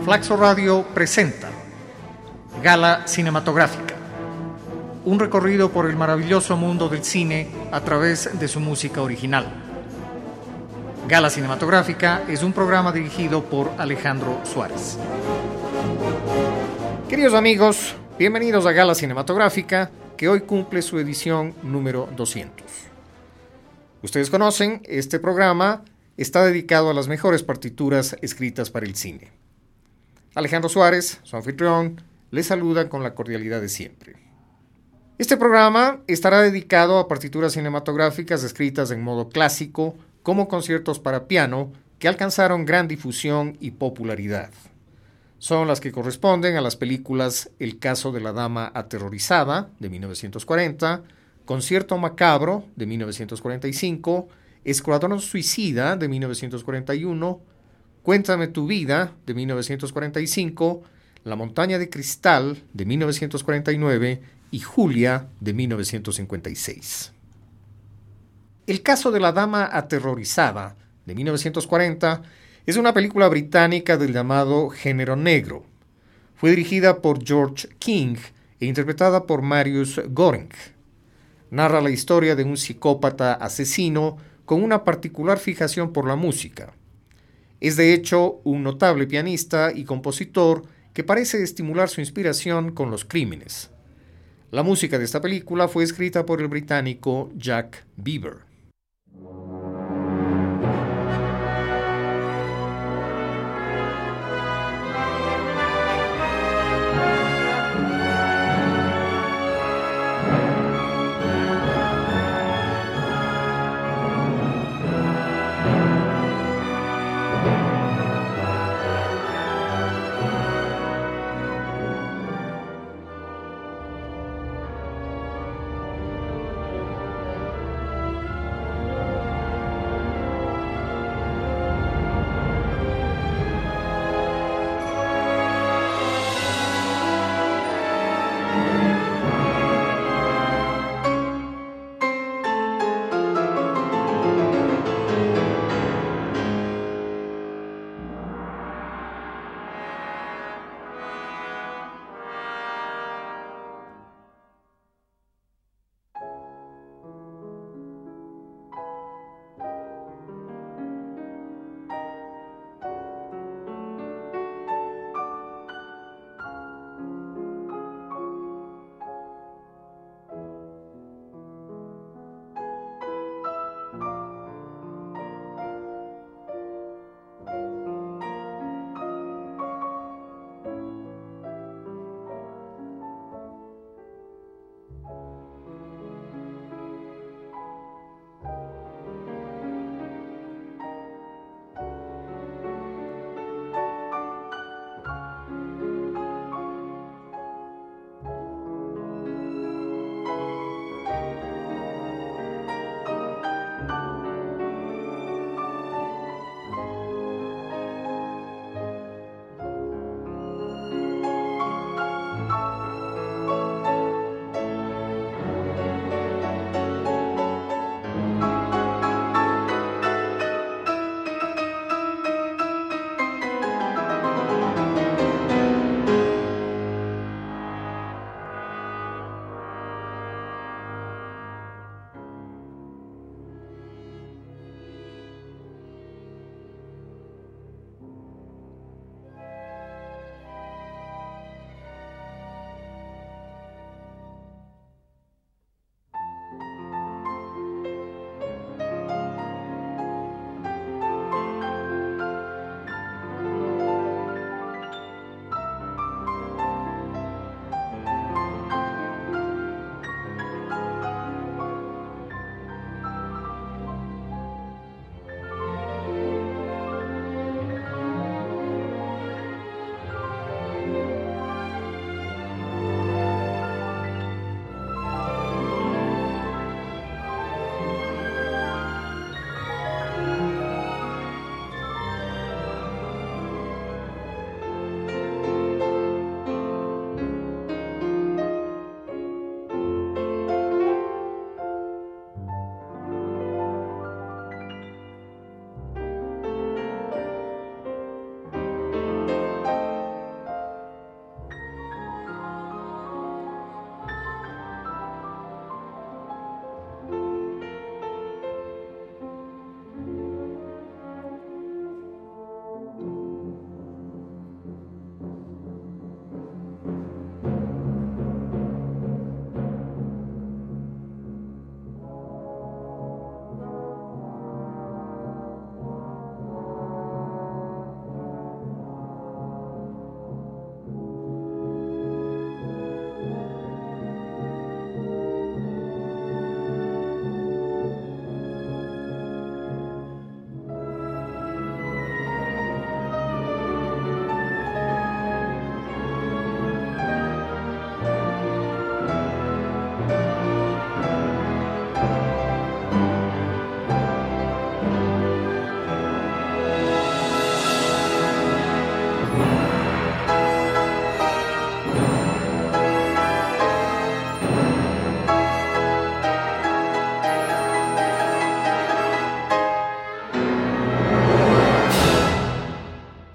Flaxo Radio presenta Gala Cinematográfica, un recorrido por el maravilloso mundo del cine a través de su música original. Gala Cinematográfica es un programa dirigido por Alejandro Suárez. Queridos amigos, bienvenidos a Gala Cinematográfica, que hoy cumple su edición número 200. Ustedes conocen, este programa está dedicado a las mejores partituras escritas para el cine. Alejandro Suárez, su anfitrión, les saluda con la cordialidad de siempre. Este programa estará dedicado a partituras cinematográficas escritas en modo clásico, como conciertos para piano, que alcanzaron gran difusión y popularidad. Son las que corresponden a las películas El caso de la dama aterrorizada, de 1940, Concierto macabro, de 1945, Escuadrón suicida, de 1941, Cuéntame tu vida, de 1945, La montaña de cristal, de 1949 y Julia, de 1956. El caso de la dama aterrorizada, de 1940, es una película británica del llamado género negro. Fue dirigida por George King e interpretada por Marius Goring. Narra la historia de un psicópata asesino con una particular fijación por la música. Es de hecho un notable pianista y compositor que parece estimular su inspiración con los crímenes. La música de esta película fue escrita por el británico Jack Beaver.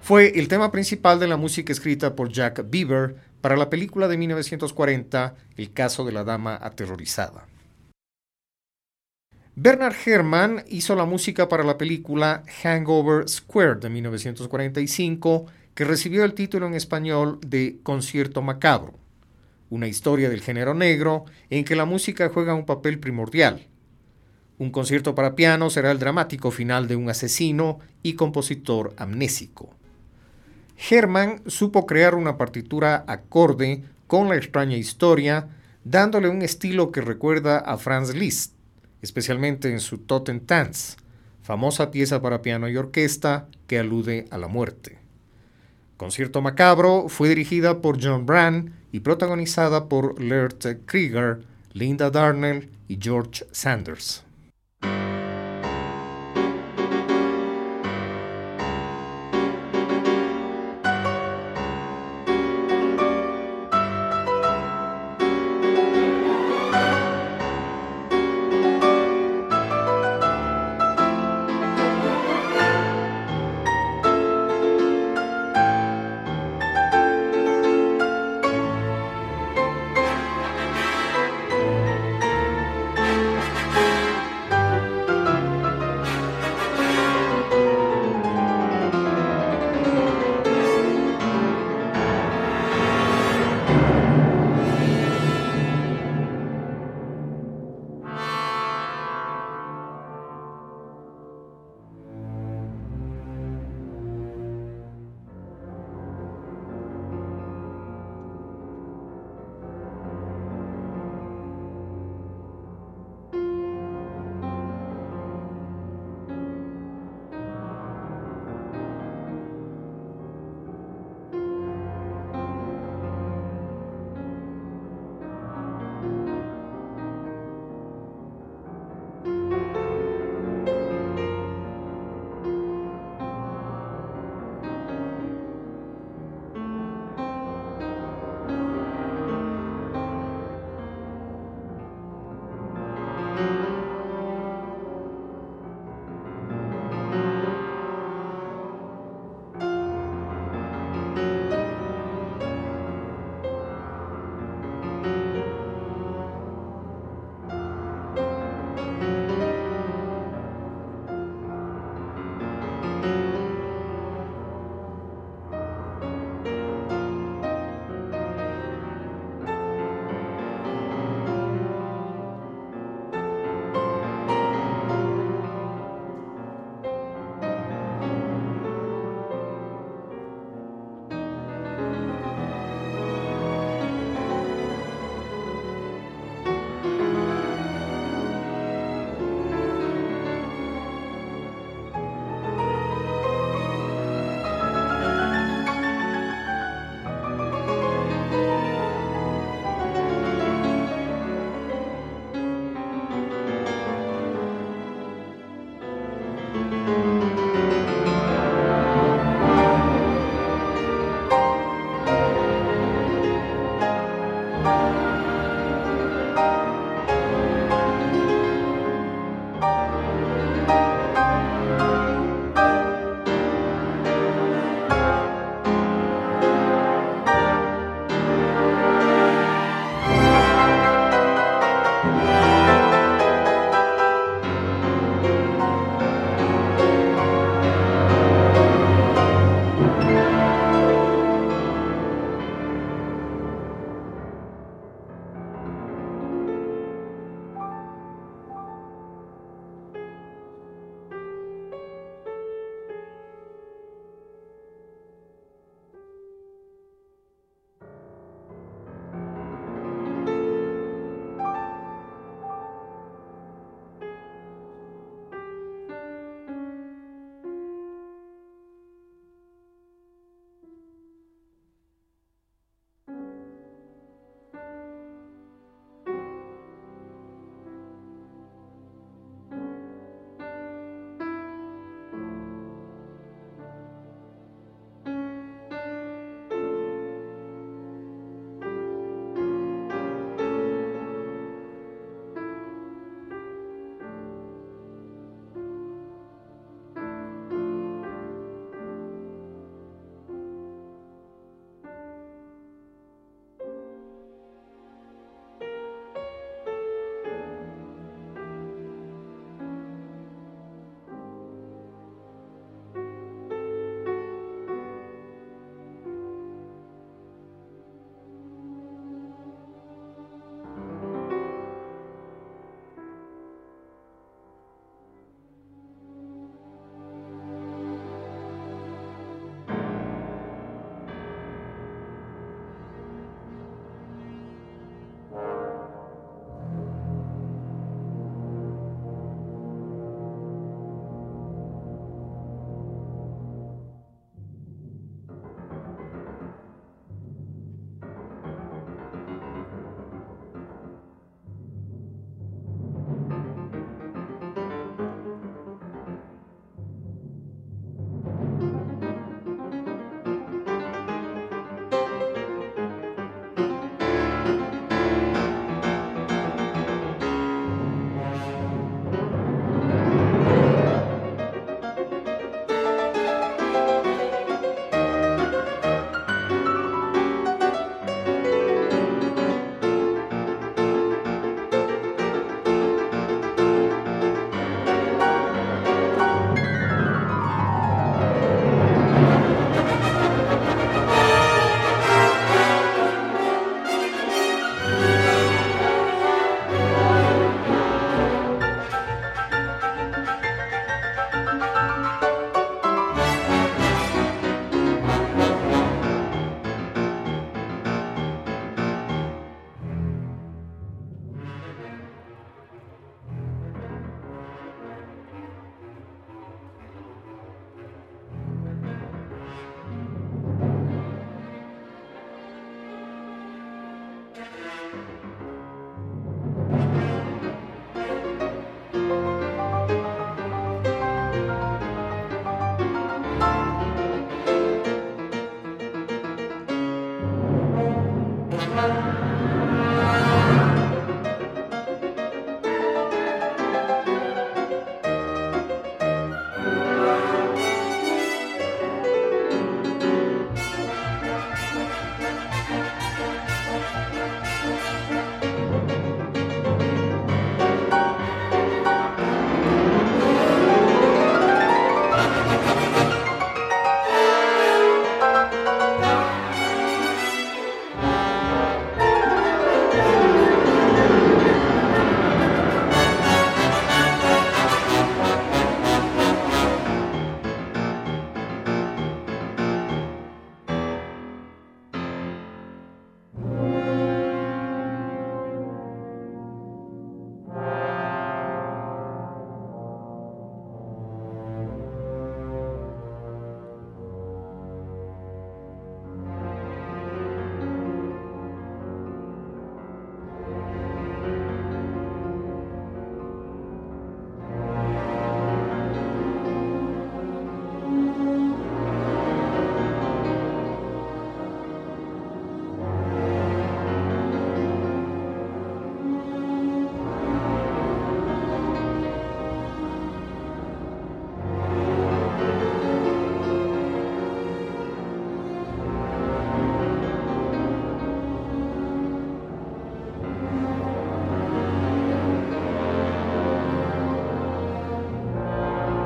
Fue el tema principal de la música escrita por Jack Beaver para la película de 1940, El caso de la dama aterrorizada. Bernard Herrmann hizo la música para la película Hangover Square de 1945, que recibió el título en español de Concierto Macabro, una historia del género negro en que la música juega un papel primordial. Un concierto para piano será el dramático final de un asesino y compositor amnésico. Herrmann supo crear una partitura acorde con la extraña historia, dándole un estilo que recuerda a Franz Liszt, especialmente en su Totentanz, famosa pieza para piano y orquesta que alude a la muerte. Concierto Macabro fue dirigida por John Brand y protagonizada por Laird Krieger, Linda Darnell y George Sanders.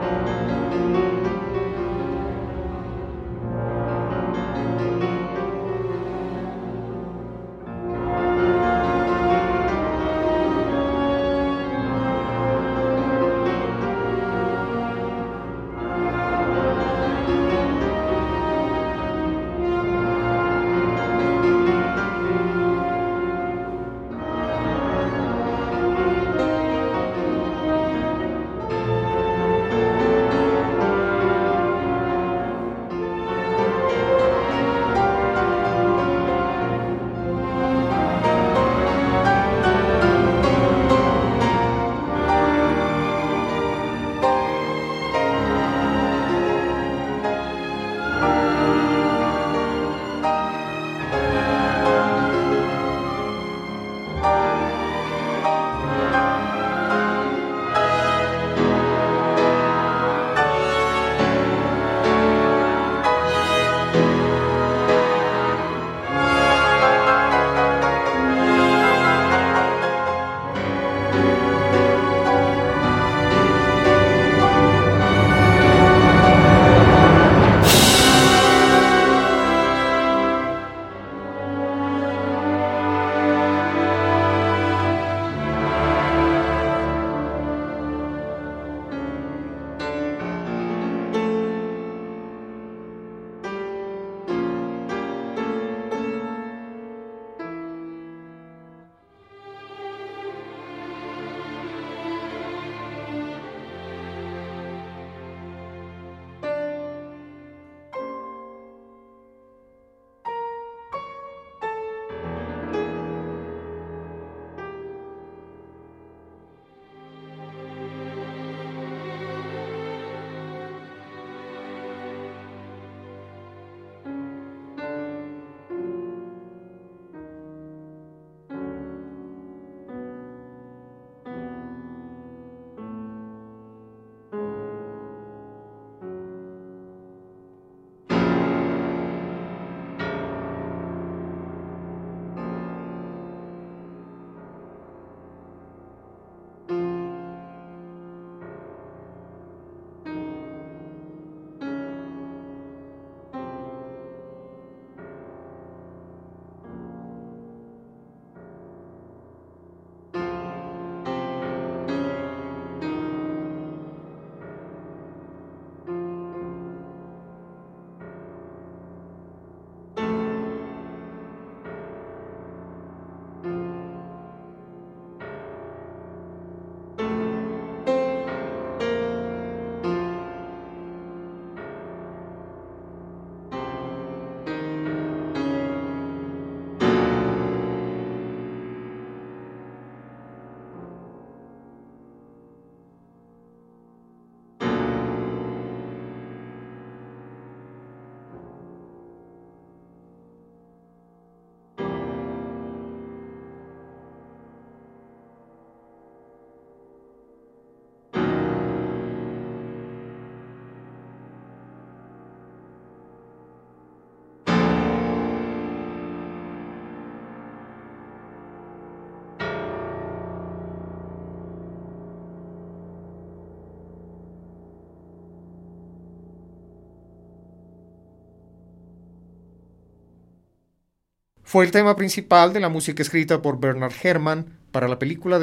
Fue el tema principal de la música escrita por Bernard Herrmann para la película de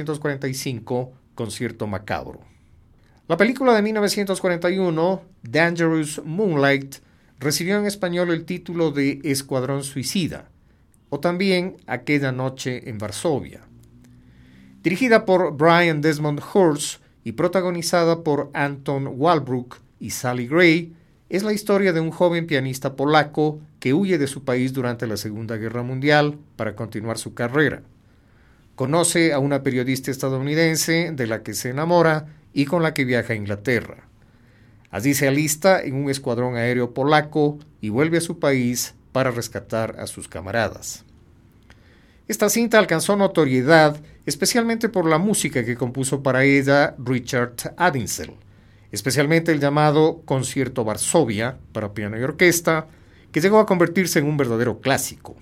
1945, Concierto Macabro. La película de 1941, Dangerous Moonlight, recibió en español el título de Escuadrón Suicida, o también Aquella noche en Varsovia. Dirigida por Brian Desmond Hurst y protagonizada por Anton Walbrook y Sally Gray, es la historia de un joven pianista polaco que huye de su país durante la Segunda Guerra Mundial para continuar su carrera. Conoce a una periodista estadounidense de la que se enamora y con la que viaja a Inglaterra. Allí se alista en un escuadrón aéreo polaco y vuelve a su país para rescatar a sus camaradas. Esta cinta alcanzó notoriedad especialmente por la música que compuso para ella Richard Addinsell, especialmente el llamado Concierto Varsovia para piano y orquesta, que llegó a convertirse en un verdadero clásico.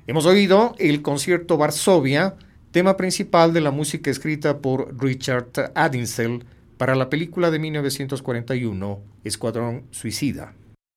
Hemos oído el concierto Varsovia, tema principal de la música escrita por Richard Addinsell para la película de 1941, Escuadrón Suicida.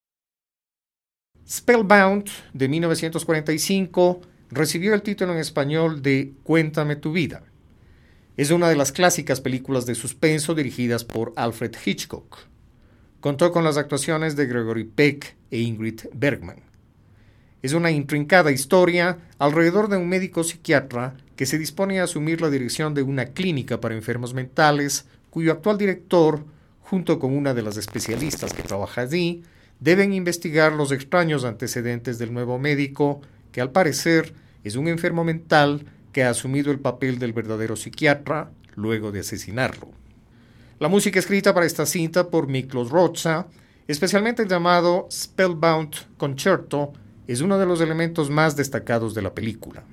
Spellbound, de 1945, recibió el título en español de Cuéntame tu vida. Es una de las clásicas películas de suspenso dirigidas por Alfred Hitchcock. Contó con las actuaciones de Gregory Peck e Ingrid Bergman. Es una intrincada historia alrededor de un médico psiquiatra que se dispone a asumir la dirección de una clínica para enfermos mentales, cuyo actual director, junto con una de las especialistas que trabaja allí, deben investigar los extraños antecedentes del nuevo médico, que al parecer es un enfermo mental que ha asumido el papel del verdadero psiquiatra luego de asesinarlo. La música escrita para esta cinta por Miklos Rozsa, especialmente el llamado Spellbound Concerto, es uno de los elementos más destacados de la película.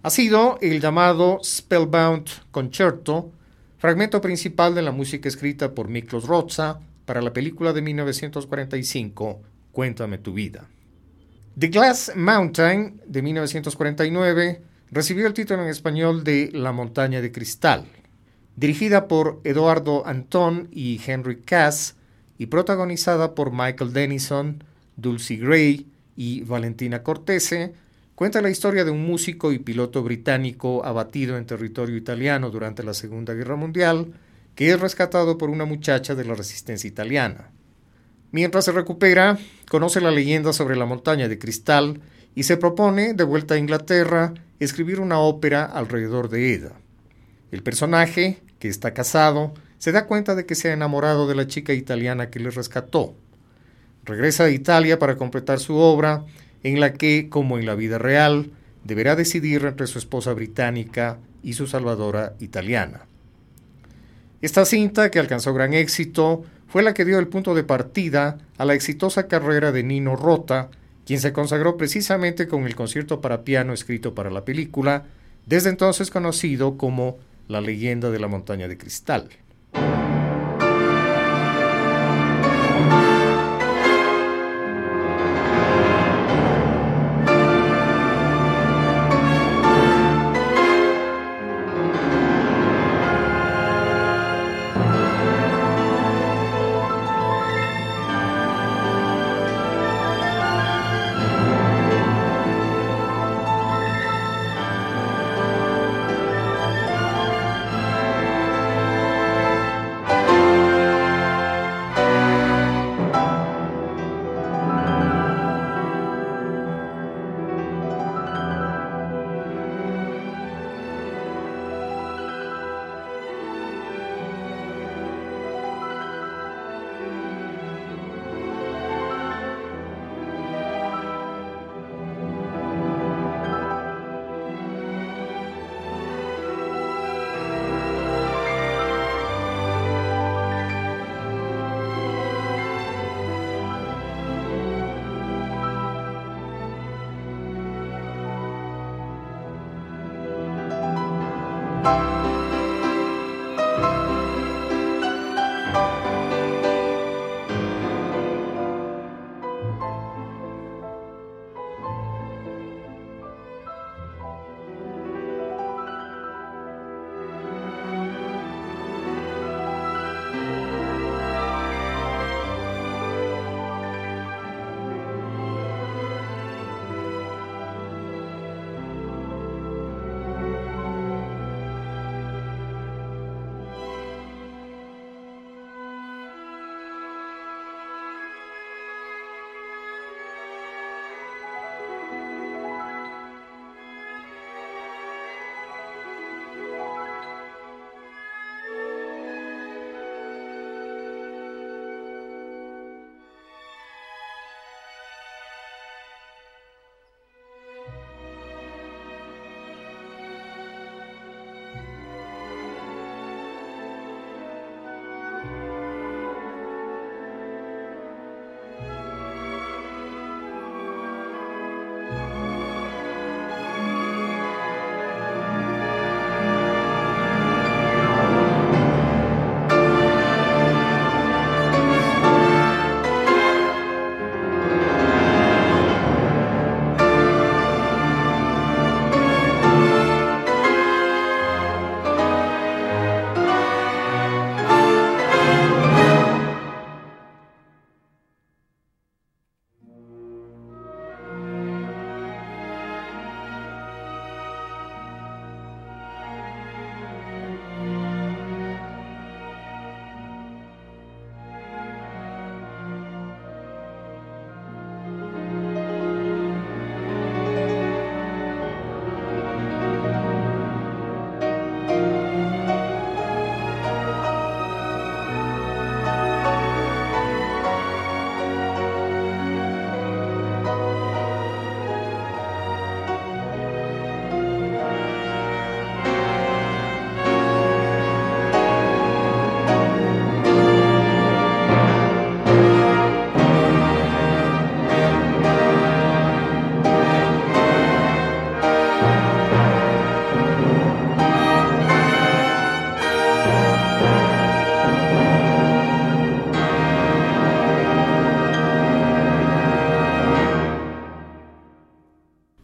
ha sido el llamado Spellbound Concerto, fragmento principal de la música escrita por Miklos Rozsa para la película de 1945, Cuéntame tu vida. The Glass Mountain, de 1949, recibió el título en español de La montaña de cristal. Dirigida por Eduardo Antón y Henry Cass y protagonizada por Michael Denison, Dulcie Gray y Valentina Cortese, cuenta la historia de un músico y piloto británico abatido en territorio italiano durante la Segunda Guerra Mundial, que es rescatado por una muchacha de la resistencia italiana. Mientras se recupera, conoce la leyenda sobre la montaña de cristal y se propone, de vuelta a Inglaterra, escribir una ópera alrededor de ella. El personaje, que está casado, se da cuenta de que se ha enamorado de la chica italiana que le rescató. Regresa a Italia para completar su obra, en la que, como en la vida real, deberá decidir entre su esposa británica y su salvadora italiana. Esta cinta, que alcanzó gran éxito, fue la que dio el punto de partida a la exitosa carrera de Nino Rota, quien se consagró precisamente con el concierto para piano escrito para la película, desde entonces conocido como La leyenda de la montaña de cristal.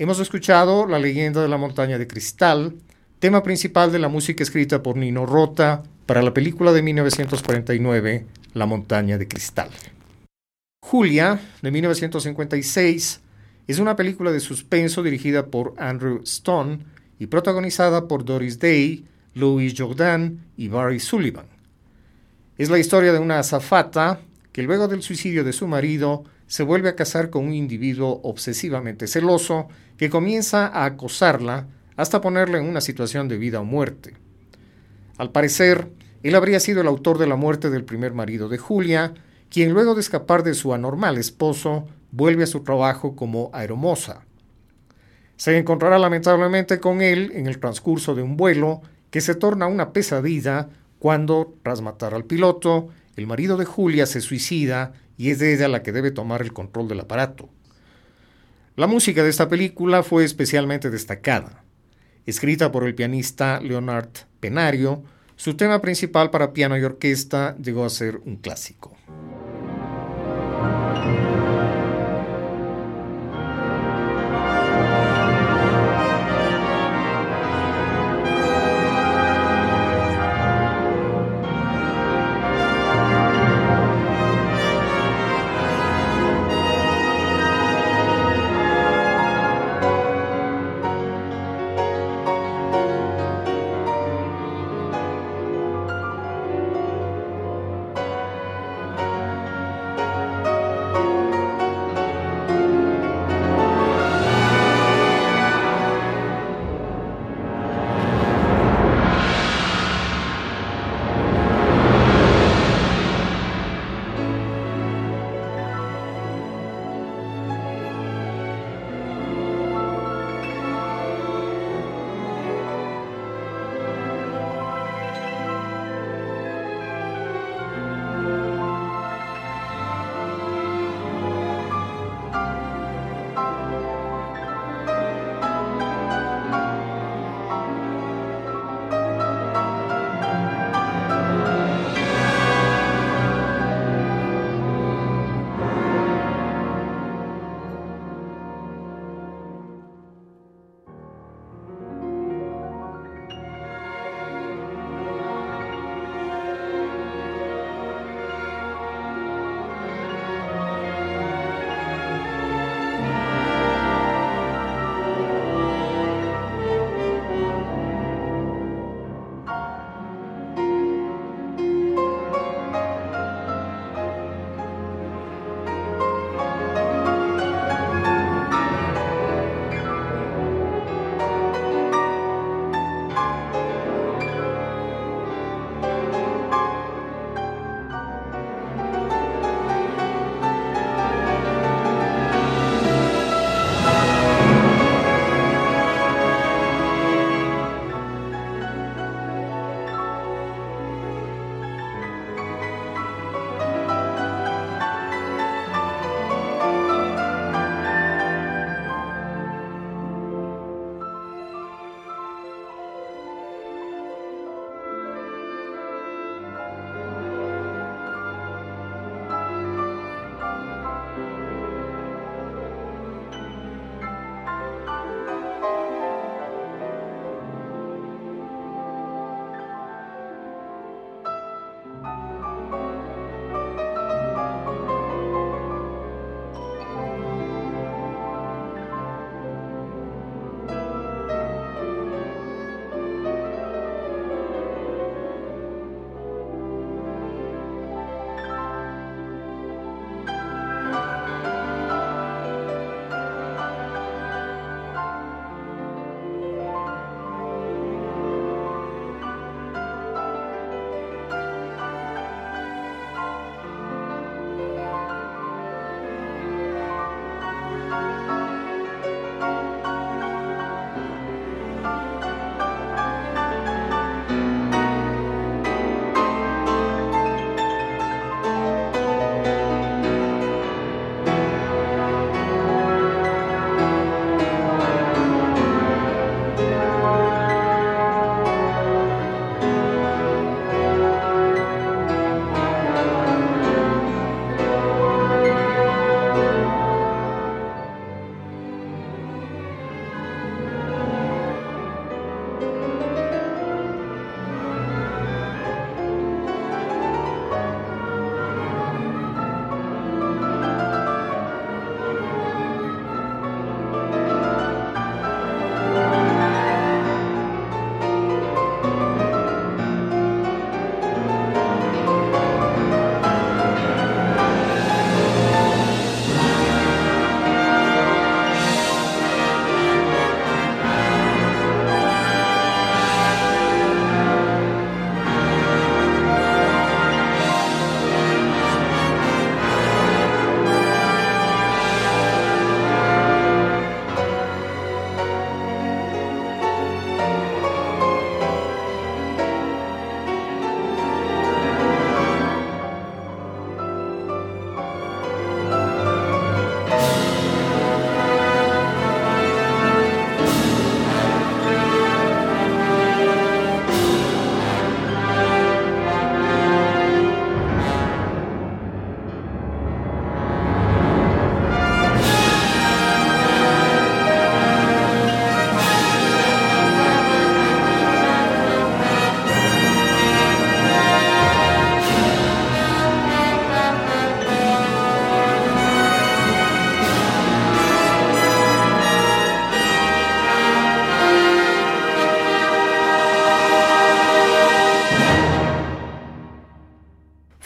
Hemos escuchado La leyenda de la montaña de cristal, tema principal de la música escrita por Nino Rota para la película de 1949, La montaña de cristal. Julia, de 1956, es una película de suspenso dirigida por Andrew Stone y protagonizada por Doris Day, Louis Jourdan y Barry Sullivan. Es la historia de una azafata que luego del suicidio de su marido se vuelve a casar con un individuo obsesivamente celoso que comienza a acosarla hasta ponerla en una situación de vida o muerte. Al parecer, él habría sido el autor de la muerte del primer marido de Julia, quien luego de escapar de su anormal esposo, vuelve a su trabajo como aeromoza. Se encontrará lamentablemente con él en el transcurso de un vuelo que se torna una pesadilla cuando, tras matar al piloto, el marido de Julia se suicida y es ella la que debe tomar el control del aparato. La música de esta película fue especialmente destacada. Escrita por el pianista Leonard Penario, su tema principal para piano y orquesta llegó a ser un clásico.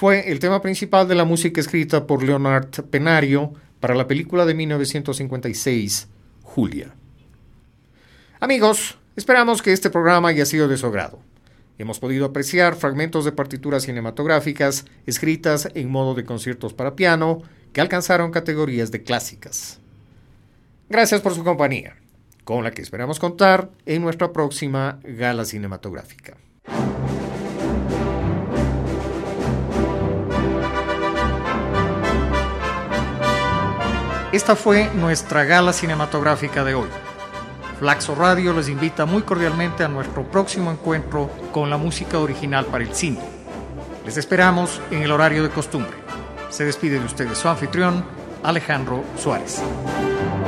fue el tema principal de la música escrita por Leonard Penario para la película de 1956, Julia. Amigos, esperamos que este programa haya sido de su agrado. Hemos podido apreciar fragmentos de partituras cinematográficas escritas en modo de conciertos para piano que alcanzaron categorías de clásicas. Gracias por su compañía, con la que esperamos contar en nuestra próxima gala cinematográfica. Esta fue nuestra gala cinematográfica de hoy. Flaxo Radio les invita muy cordialmente a nuestro próximo encuentro con la música original para el cine. Les esperamos en el horario de costumbre. Se despide de ustedes su anfitrión, Alejandro Suárez.